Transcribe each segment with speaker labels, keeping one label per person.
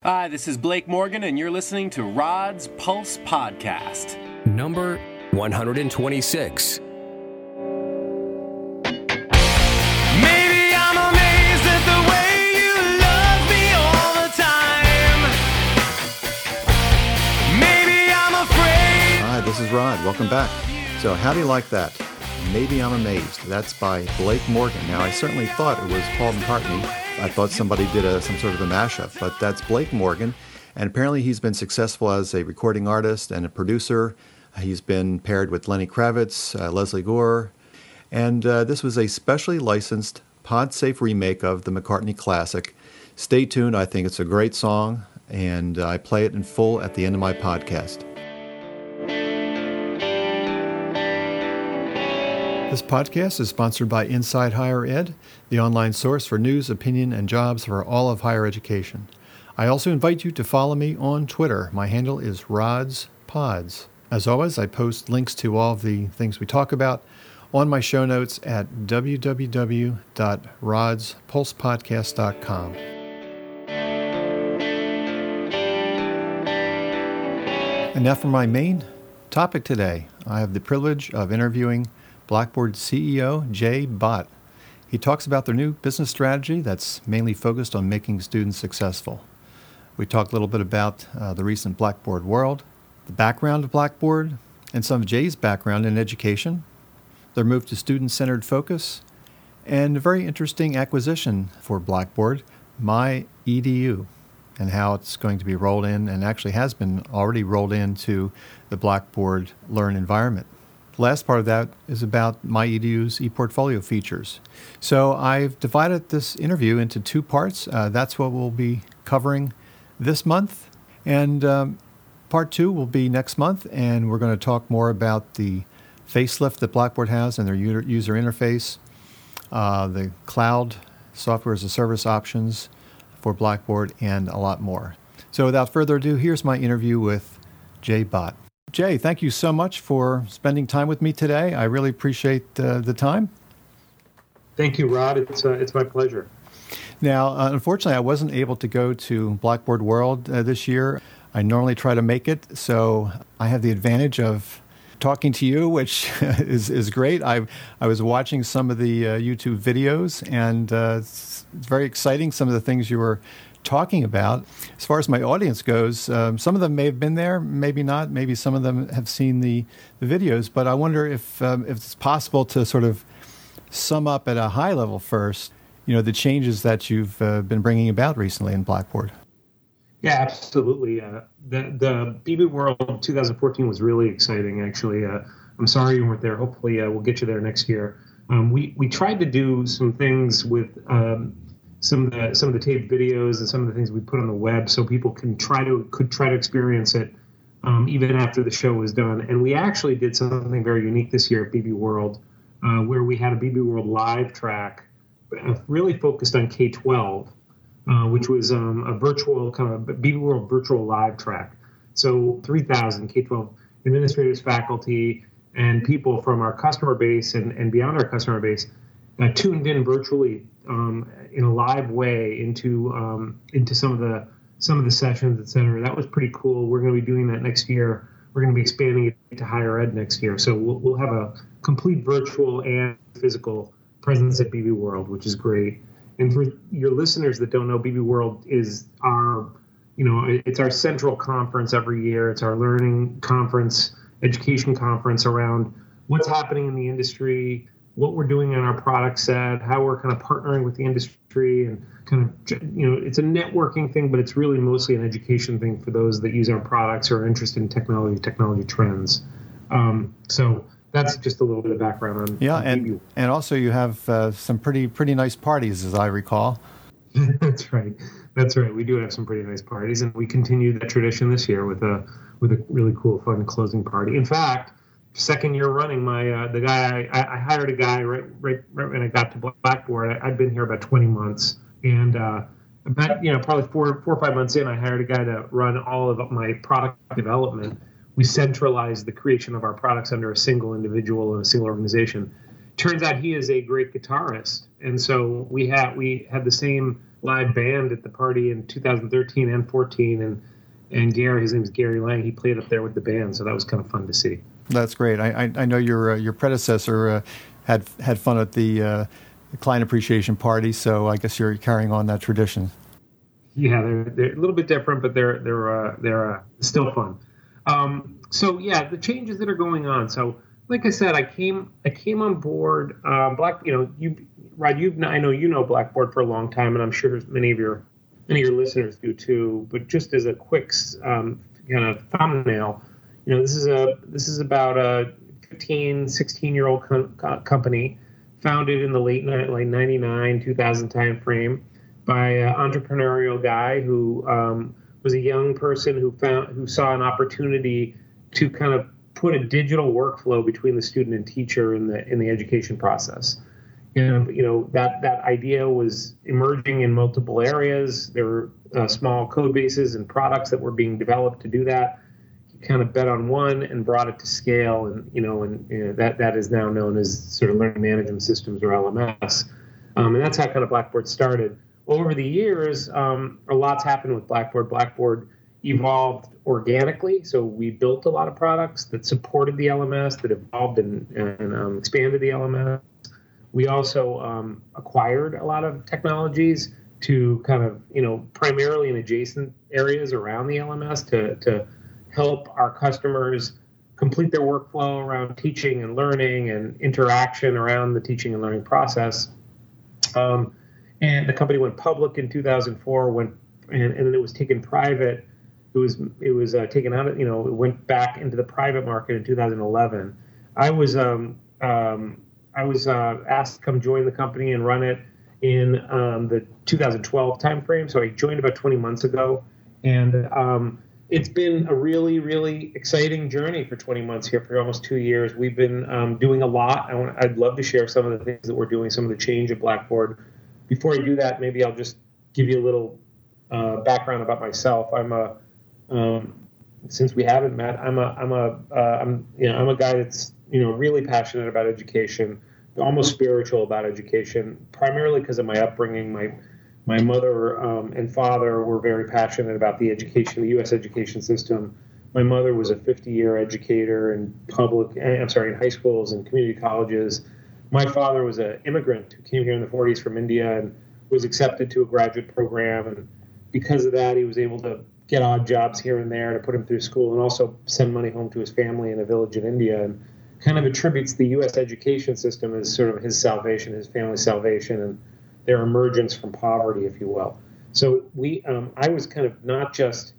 Speaker 1: Hi, this is Blake Morgan, and you're listening to Rod's Pulse Podcast.
Speaker 2: Number 126.
Speaker 3: Maybe I'm amazed at the way you love me all the time. Maybe I'm afraid.
Speaker 4: Hi, this is Rod. Welcome back. So how do you like that? Maybe I'm Amazed. That's by Blake Morgan. Now, I certainly thought it was Paul McCartney. I thought somebody did some sort of a mashup, but that's Blake Morgan. And apparently he's been successful as a recording artist and a producer. He's been paired with Lenny Kravitz, Leslie Gore. And this was a specially licensed pod-safe remake of the McCartney classic. Stay tuned. I think it's a great song, and I play it in full at the end of my podcast. This podcast is sponsored by Inside Higher Ed, the online source for news, opinion, and jobs for all of higher education. I also invite you to follow me on Twitter. My handle is Rod's Pods. As always, I post links to all of the things we talk about on my show notes at www.rodspulsepodcast.com. And now for my main topic today. I have the privilege of interviewing Blackboard CEO Jay Bott. He talks about their new business strategy that's mainly focused on making students successful. We talked a little bit about the recent Blackboard World, the background of Blackboard, and some of Jay's background in education, their move to student-centered focus, and a very interesting acquisition for Blackboard, MyEDU, and how it's going to be rolled in, and actually has been already rolled into the Blackboard Learn environment. The last part of that is about MyEDU's ePortfolio features. So I've divided this interview into two parts. That's what we'll be covering this month. And part two will be next month, and we're going to talk more about the facelift that Blackboard has and their user interface, the cloud software as a service options for Blackboard, and a lot more. So without further ado, here's my interview with Jay Bott. Jay, thank you so much for spending time with me today. I really appreciate the time.
Speaker 5: Thank you, Rod. It's my pleasure.
Speaker 4: Now, unfortunately, I wasn't able to go to Blackboard World this year. I normally try to make it, so I have the advantage of talking to you, which is great. I was watching some of the YouTube videos, and it's very exciting, some of the things you were talking about. As far as my audience goes, some of them may have been there, maybe not. Maybe some of them have seen the videos, but I wonder if it's possible to sort of sum up at a high level first, the changes that you've been bringing about recently in Blackboard.
Speaker 5: Yeah, absolutely. The BB World 2014 was really exciting, actually. I'm sorry you weren't there. Hopefully we'll get you there next year. We tried to do some things with some of the taped videos and some of the things we put on the web, so people could try to experience it even after the show was done. And we actually did something very unique this year at BB World, where we had a BB World live track, really focused on K-12, which was a virtual kind of BB World virtual live track. So 3,000 K-12 administrators, faculty, and people from our customer base and beyond our customer base tuned in virtually in a live way into some of the sessions, et cetera. That was pretty cool. We're going to be doing that next year. We're going to be expanding it to higher ed next year. So we'll have a complete virtual and physical presence at BB World, which is great. And for your listeners that don't know, BB World is it's our central conference every year. It's our learning conference, education conference around what's happening in the industry, what we're doing in our product set, how we're kind of partnering with the industry, and kind of, it's a networking thing, but it's really mostly an education thing for those that use our products or are interested in technology trends. So that's just a little bit of background on BB.
Speaker 4: And also you have some pretty nice parties, as I recall.
Speaker 5: That's right. We do have some pretty nice parties, and we continue that tradition this year with a really cool, fun closing party. In fact, second year running, the guy I hired a guy right when I got to Blackboard. I'd been here about 20 months, and about probably 4 or 5 months in, I hired a guy to run all of my product development. We centralized the creation of our products under a single individual and a single organization. Turns out he is a great guitarist, and so we had the same live band at the party in 2013 and 14, and Gary, his name is Gary Lang, he played up there with the band, so that was kind of fun to see.
Speaker 4: That's great. I know your predecessor had fun at the client appreciation party, so I guess you're carrying on that tradition.
Speaker 5: Yeah, they're a little bit different, but they're still fun. So yeah, the changes that are going on. So like I said, I came on board Rod. I know you know Blackboard for a long time, and I'm sure many of your listeners do too. But just as a quick kind of thumbnail, this is about a 15, 16-year-old company founded in the late 99, 2000 time frame by an entrepreneurial guy who was a young person who saw an opportunity to kind of put a digital workflow between the student and teacher in the education process. That idea was emerging in multiple areas. There were small code bases and products that were being developed to do that. He kind of bet on one and brought it to scale, and that is now known as sort of learning management systems, or LMS. And that's how kind of Blackboard started. Over the years, a lot's happened with Blackboard. Blackboard evolved organically, so we built a lot of products that supported the LMS, that evolved and expanded the LMS. We also acquired a lot of technologies to kind of, primarily in adjacent areas around the LMS to help our customers complete their workflow around teaching and learning and interaction around the teaching and learning process. And the company went public in 2004, and then it was taken private. It was taken out of, it went back into the private market in 2011. I was asked to come join the company and run it in the 2012 timeframe. So I joined about 20 months ago, and it's been a really, really exciting journey for 20 months here, for almost 2 years. We've been doing a lot. I'd love to share some of the things that we're doing, some of the change at Blackboard. Before I do that, maybe I'll just give you a little background about myself. Since we haven't met, I'm a guy that's really passionate about education, almost spiritual about education, primarily because of my upbringing. My mother and father were very passionate about the U.S. education system. My mother was a 50-year educator in high schools and community colleges. My father was an immigrant who came here in the 40s from India and was accepted to a graduate program. And because of that, he was able to get odd jobs here and there to put him through school, and also send money home to his family in a village in India, and kind of attributes the U.S. education system as sort of his salvation, his family's salvation, and their emergence from poverty, if you will. So I was kind of not just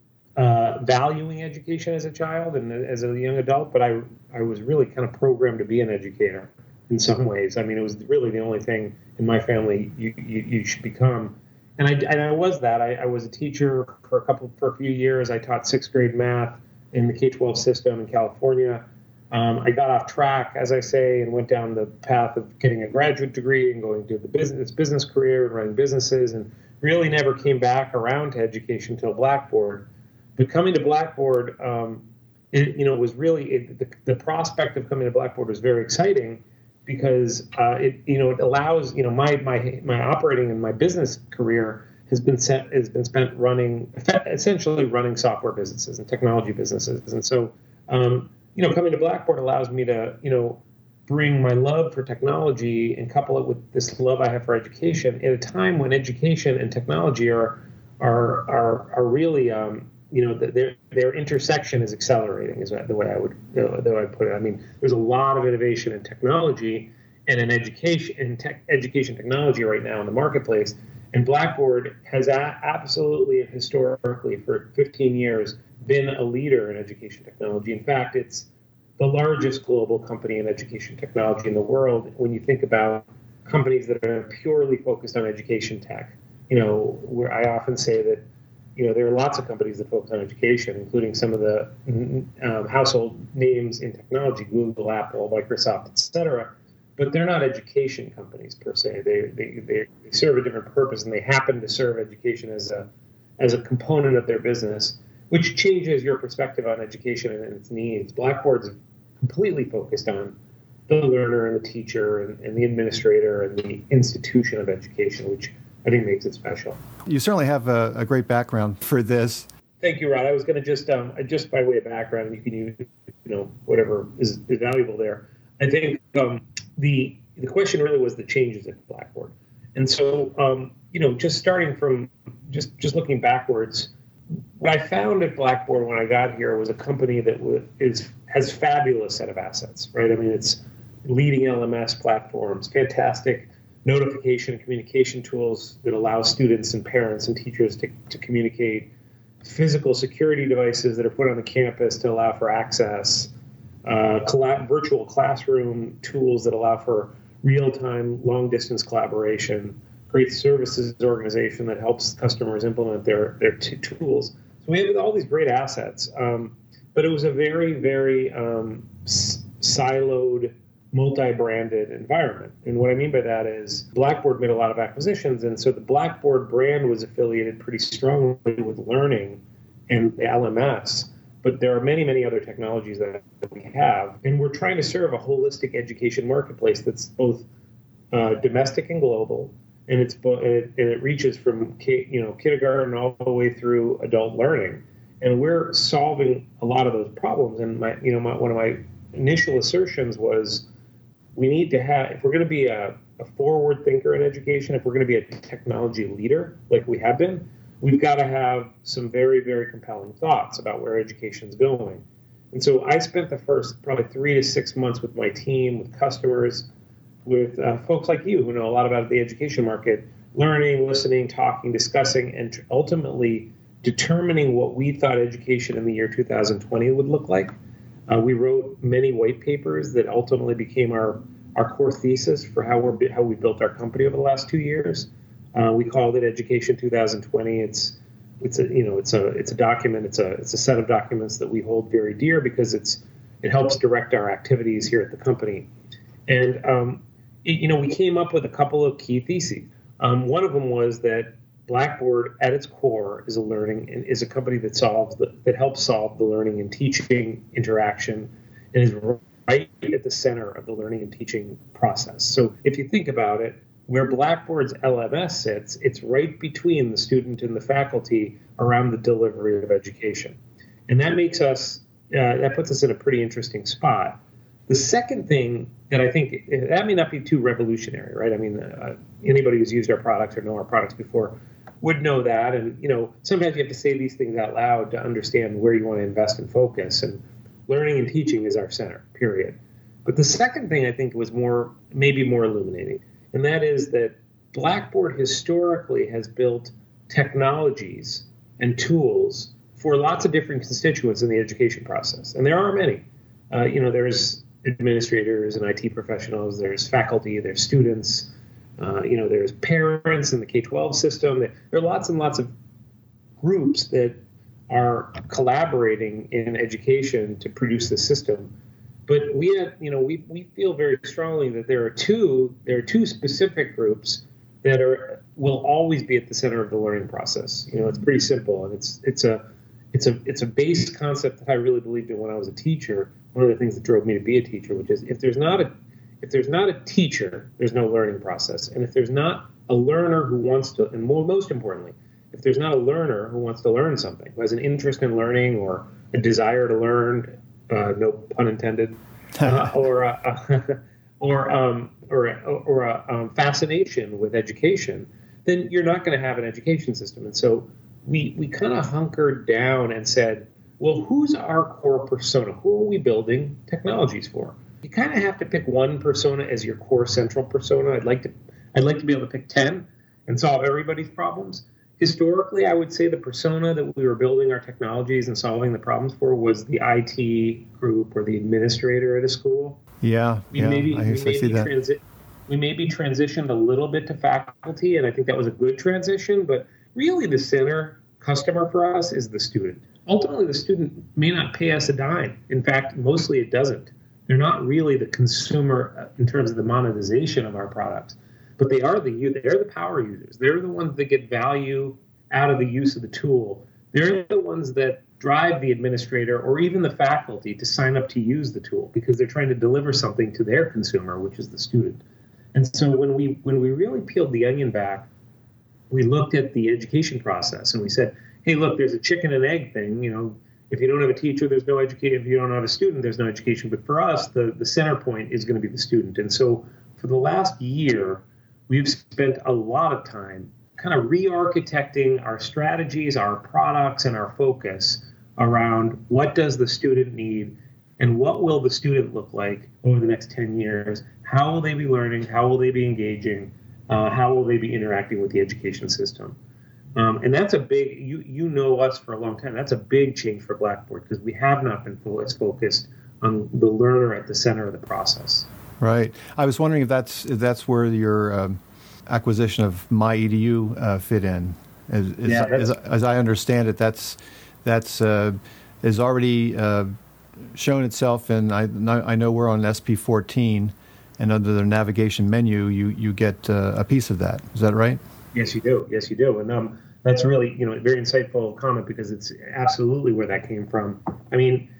Speaker 5: valuing education as a child and as a young adult, but I was really kind of programmed to be an educator in some ways. I mean, it was really the only thing in my family you should become. And I was that. I was a teacher for a few years. I taught 6th grade math in the K-12 system in California. I got off track, as I say, and went down the path of getting a graduate degree and going to the business career and running businesses, and really never came back around to education until Blackboard. But coming to Blackboard, it was really the prospect of coming to Blackboard was very exciting, because it allows, my operating and my business career has been spent essentially running software businesses and technology businesses. And so, coming to Blackboard allows me to, bring my love for technology and couple it with this love I have for education at a time when education and technology are really, their intersection is accelerating, is the way I would put it. I mean, there's a lot of innovation in technology and in education technology right now in the marketplace. And Blackboard has absolutely and historically for 15 years been a leader in education technology. In fact, it's the largest global company in education technology in the world when you think about companies that are purely focused on education tech. Where I often say that, there are lots of companies that focus on education, including some of the household names in technology, Google, Apple, Microsoft, et cetera. But they're not education companies per se. They serve a different purpose, and they happen to serve education as a component of their business, which changes your perspective on education and its needs. Blackboard's completely focused on the learner and the teacher and the administrator and the institution of education, which I think makes it special.
Speaker 4: You certainly have a great background for this.
Speaker 5: Thank you, Rod. I was going to just by way of background, and you can use, whatever is valuable there. I think the question really was the changes at Blackboard. And so, just starting from just looking backwards, what I found at Blackboard when I got here was a company that has fabulous set of assets, right? I mean, it's leading LMS platforms, fantastic notification and communication tools that allow students and parents and teachers to communicate, physical security devices that are put on the campus to allow for access, virtual classroom tools that allow for real-time, long-distance collaboration, great services organization that helps customers implement their tools. So we have all these great assets, but it was a very, very siloed, multi-branded environment. And what I mean by that is Blackboard made a lot of acquisitions, and so the Blackboard brand was affiliated pretty strongly with learning and the LMS. But there are many, many other technologies that we have, and we're trying to serve a holistic education marketplace that's both domestic and global, and it reaches from kindergarten all the way through adult learning, and we're solving a lot of those problems. And one of my initial assertions was we need to have, if we're going to be a forward thinker in education, if we're going to be a technology leader like we have been, we've got to have some very, very compelling thoughts about where education's going. And so I spent the first probably 3 to 6 months with my team, with customers, with folks like you who know a lot about the education market, learning, listening, talking, discussing, and ultimately determining what we thought education in the year 2020 would look like. We wrote many white papers that ultimately became our core thesis for how we built our company over the last 2 years. We called it Education 2020. It's a document. It's a set of documents that we hold very dear because it helps direct our activities here at the company. And we came up with a couple of key theses. One of them was that Blackboard, at its core, is a company that helps solve the learning and teaching interaction, and is right at the center of the learning and teaching process. So if you think about it, where Blackboard's LMS sits, it's right between the student and the faculty around the delivery of education. And that puts us in a pretty interesting spot. The second thing that I think, that may not be too revolutionary, right? I mean, anybody who's used our products or know our products before would know that. And, sometimes you have to say these things out loud to understand where you want to invest and focus. And learning and teaching is our center, period. But the second thing I think was maybe more illuminating. And that is that Blackboard historically has built technologies and tools for lots of different constituents in the education process. And there are many. There's administrators and IT professionals, there's faculty, there's students, there's parents in the K-12 system. There are lots and lots of groups that are collaborating in education to produce the system. But we feel very strongly that there are two specific groups that will always be at the center of the learning process. It's pretty simple, and it's a base concept that I really believed in when I was a teacher. One of the things that drove me to be a teacher, which is if there's not a teacher, there's no learning process, and if there's not a learner who wants to, and most importantly, if there's not a learner who wants to learn something, who has an interest in learning or a desire to learn. No pun intended, or a fascination with education, then you're not going to have an education system. And so we kind of hunkered down and said, well, who's our core persona? Who are we building technologies for? You kind of have to pick one persona as your core central persona. I'd like to be able to pick 10 and solve everybody's problems. Historically, I would say the persona that we were building our technologies and solving the problems for was the IT group or the administrator at a school.
Speaker 4: Yeah,
Speaker 5: we maybe transitioned a little bit to faculty, and I think that was a good transition. But really, the center customer for us is the student. Ultimately, the student may not pay us a dime. In fact, mostly it doesn't. They're not really the consumer in terms of the monetization of our products. But they're the power users. They're the ones that get value out of the use of the tool. They're the ones that drive the administrator or even the faculty to sign up to use the tool because they're trying to deliver something to their consumer, which is the student. And so when we really peeled the onion back, we looked at the education process and we said, hey, look, there's a chicken and egg thing. If you don't have a teacher, there's no education. If you don't have a student, there's no education. But for us, the center point is going to be the student. And so for the last year, we've spent a lot of time kind of re-architecting our strategies, our products, and our focus around what does the student need and what will the student look like over the next 10 years? How will they be learning? How will they be engaging? How will they be interacting with the education system? And that's a big, you know us for a long time, that's a big change for Blackboard because we have not been as focused on the learner at the center of the process.
Speaker 4: Right. I was wondering if that's where your acquisition of MyEDU fit in. As I understand it, that's is already shown itself, and I know we're on SP14, and under the navigation menu, you get a piece of that. Is that right?
Speaker 5: Yes, you do. Yes, you do. And that's really, a very insightful comment because it's absolutely where that came from. I mean,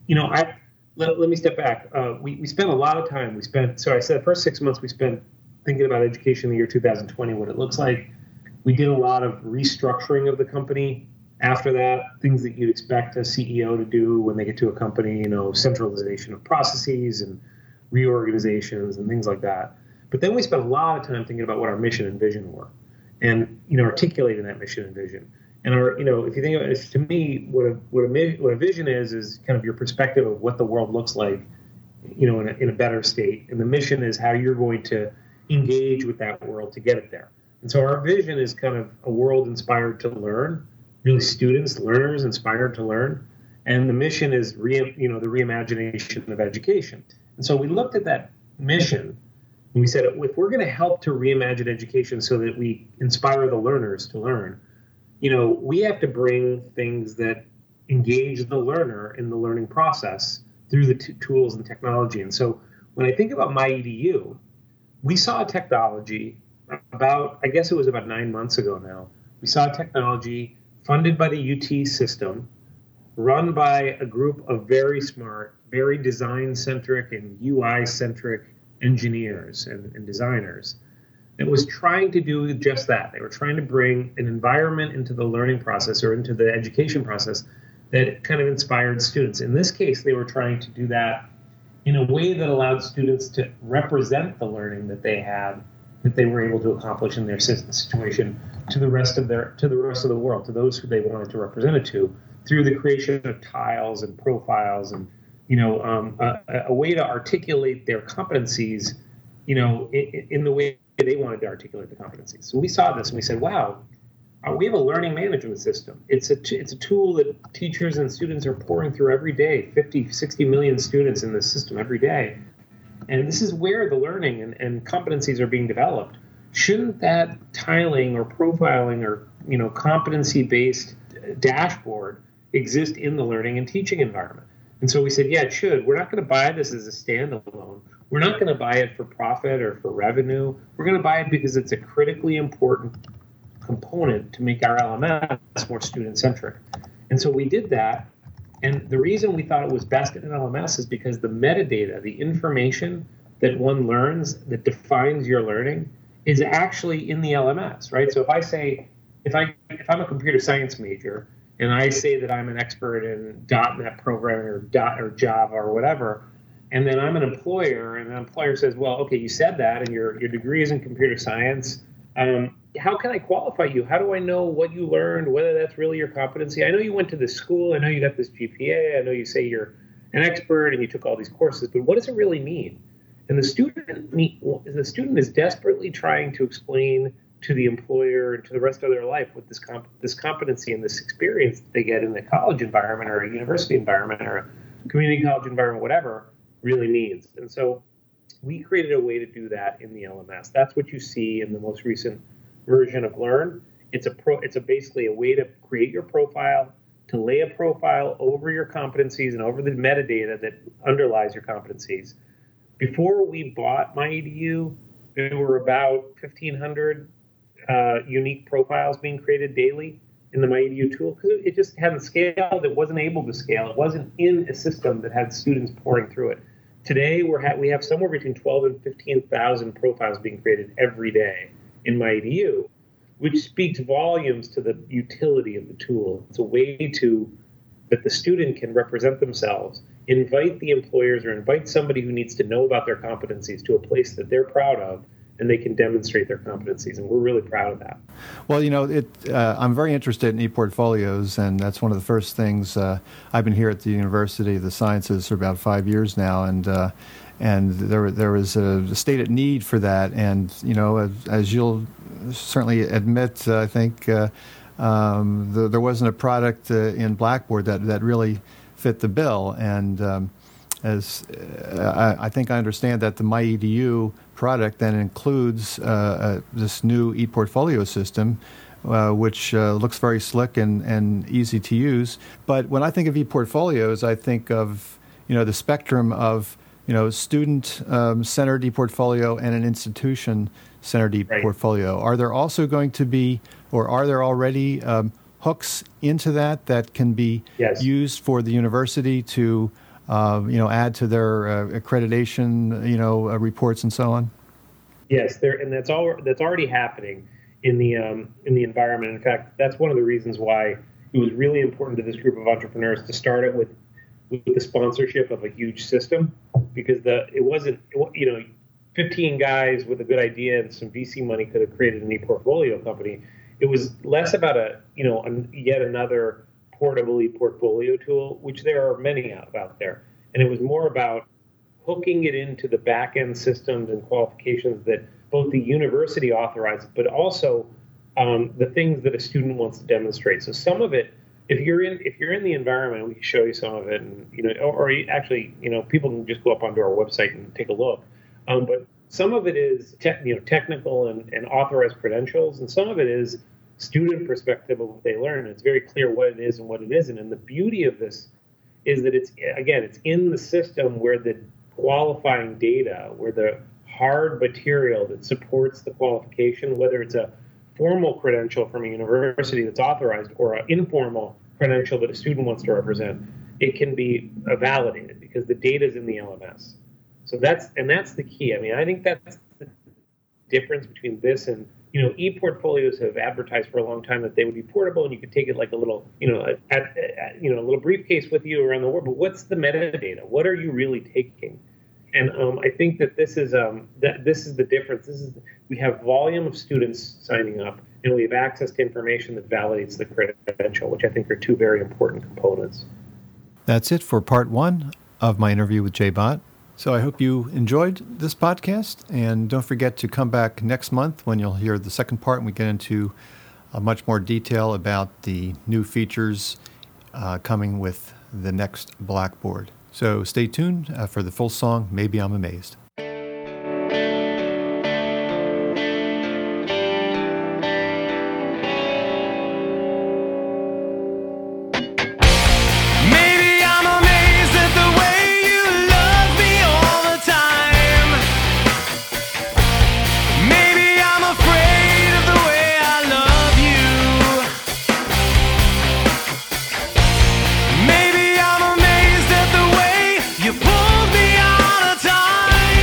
Speaker 5: let me step back. We spent a lot of time. So I said the first 6 months we spent thinking about education in the year 2020, what it looks like. We did a lot of restructuring of the company. After that, things that you'd expect a CEO to do when they get to a company, centralization of processes and reorganizations and things like that. But then we spent a lot of time thinking about what our mission and vision were and, articulating that mission and vision. And if you think about it, to me, what a vision is kind of your perspective of what the world looks like, in a better state. And the mission is how you're going to engage with that world to get it there. And so our vision is kind of a world inspired to learn, really students, learners inspired to learn. And the mission is, the reimagination of education. And so we looked at that mission and we said, if we're going to help to reimagine education so that we inspire the learners to learn, we have to bring things that engage the learner in the learning process through the tools and technology. And so when I think about MyEDU, we saw a technology about 9 months ago now. We saw a technology funded by the UT system, run by a group of very smart, very design-centric and UI-centric engineers and designers that was trying to do just that. They were trying to bring an environment into the learning process or into the education process that kind of inspired students. In this case, they were trying to do that in a way that allowed students to represent the learning that they had, that they were able to accomplish in their situation to the rest of the world, to those who they wanted to represent it to, through the creation of tiles and profiles and a way to articulate their competencies, in the way they wanted to articulate the competencies. So we saw this and we said, wow, we have a learning management system. It's a tool that teachers and students are pouring through every day, 50, 60 million students in this system every day. And this is where the learning and competencies are being developed. Shouldn't that tiling or profiling or, competency-based dashboard exist in the learning and teaching environment? And so we said, yeah, it should. We're not going to buy this as a standalone. We're not going to buy it for profit or for revenue. We're going to buy it because it's a critically important component to make our LMS more student-centric. And so we did that. And the reason we thought it was best in an LMS is because the metadata, the information that one learns that defines your learning is actually in the LMS, right? So if I'm a computer science major and I say that I'm an expert in .NET programming or Java or whatever, and then I'm an employer and the employer says, well, okay, you said that and your degree is in computer science. How can I qualify you? How do I know what you learned, whether that's really your competency? I know you went to this school. I know you got this GPA. I know you say you're an expert and you took all these courses, but what does it really mean? And the student is desperately trying to explain to the employer and to the rest of their life what this competency and this experience that they get in the college environment or a university environment or a community college environment, whatever, really means. And so we created a way to do that in the LMS. That's what you see in the most recent version of Learn. It's basically a way to create your profile, to lay a profile over your competencies and over the metadata that underlies your competencies. Before we bought MyEDU, there were about 1,500 unique profiles being created daily in the MyEDU tool because it just hadn't scaled. It wasn't able to scale. It wasn't in a system that had students pouring through it. Today, we have somewhere between 12 and 15,000 profiles being created every day in MyEDU. which speaks volumes to the utility of the tool. It's a way that the student can represent themselves, invite the employers or invite somebody who needs to know about their competencies to a place that they're proud of, and they can demonstrate their competencies, and we're really proud of that.
Speaker 4: Well, I'm very interested in e-portfolios, and that's one of the first things. I've been here at the University of the Sciences for about 5 years now, and there was a stated need for that. And as you'll certainly admit, I think there wasn't a product in Blackboard that really fit the bill. And I think I understand that the MyEDU product then includes this new ePortfolio system, which looks very slick and easy to use. But when I think of ePortfolios, I think of the spectrum of student-centered ePortfolio and an institution-centered ePortfolio. Right. Are there also going to be, or are there already hooks into that can be used for the university to add to their accreditation, reports and so on?
Speaker 5: Yes, and that's already happening in the environment. In fact, that's one of the reasons why it was really important to this group of entrepreneurs to start it with the sponsorship of a huge system, because it wasn't 15 guys with a good idea and some VC money could have created an ePortfolio company. It was less about yet another portable ePortfolio tool, which there are many out there. And it was more about hooking it into the back-end systems and qualifications that both the university authorizes, but also the things that a student wants to demonstrate. So some of it, if you're in the environment, we can show you some of it, and people can just go up onto our website and take a look. But some of it is technical and authorized credentials, and some of it is student perspective of what they learn. It's very clear what it is and what it isn't. And the beauty of this is that it's in the system where the qualifying data, where the hard material that supports the qualification, whether it's a formal credential from a university that's authorized or an informal credential that a student wants to represent, it can be validated because the data is in the LMS. So that's the key. I mean, I think that's the difference between this and ePortfolios have advertised for a long time that they would be portable and you could take it like a little, a little briefcase with you around the world. But what's the metadata? What are you really taking? And I think that this is the difference. We have volume of students signing up, and we have access to information that validates the credential, which I think are two very important components.
Speaker 4: That's it for part 1 of my interview with Jay Bott. So I hope you enjoyed this podcast, and don't forget to come back next month when you'll hear the second part and we get into much more detail about the new features coming with the next Blackboard. So stay tuned for the full song, Maybe I'm Amazed.
Speaker 3: You pulled me out of time.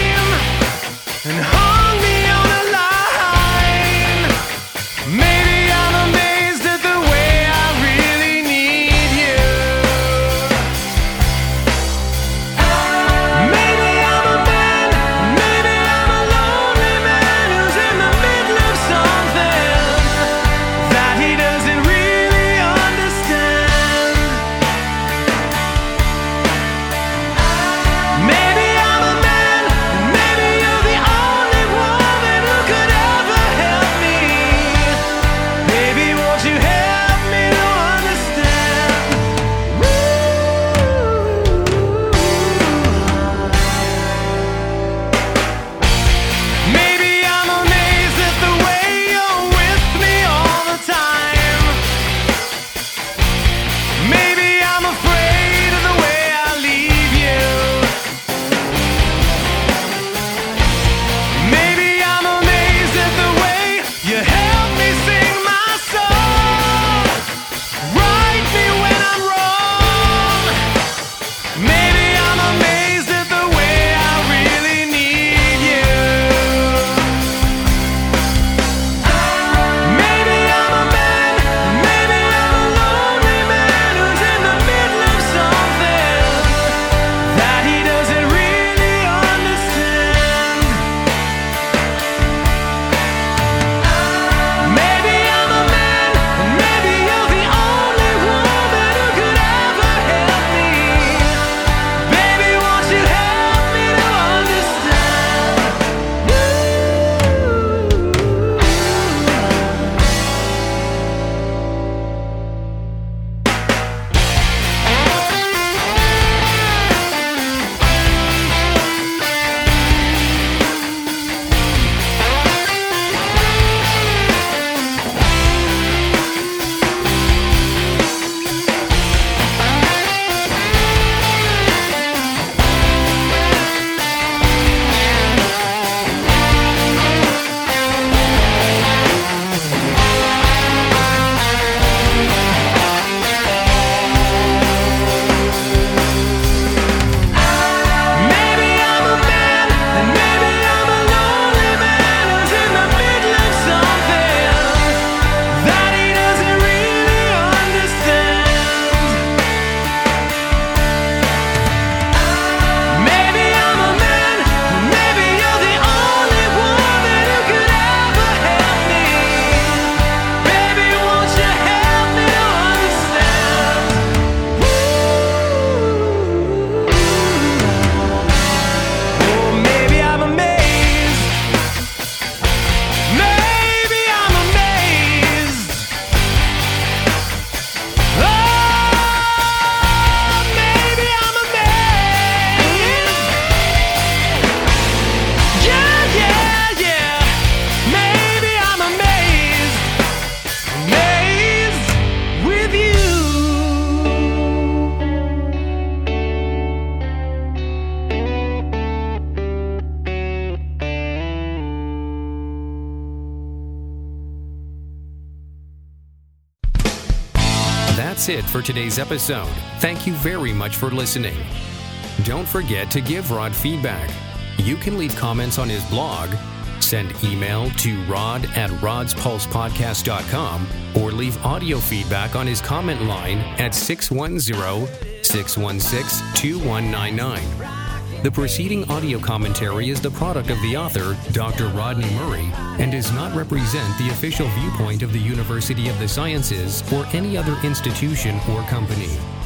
Speaker 2: That's it for today's episode. Thank you very much for listening. Don't forget to give Rod feedback. You can leave comments on his blog, send email to rod@rodspulsepodcast.com, or leave audio feedback on his comment line at 610-616-2199. The preceding audio commentary is the product of the author, Dr. Rodney Murray, and does not represent the official viewpoint of the University of the Sciences or any other institution or company.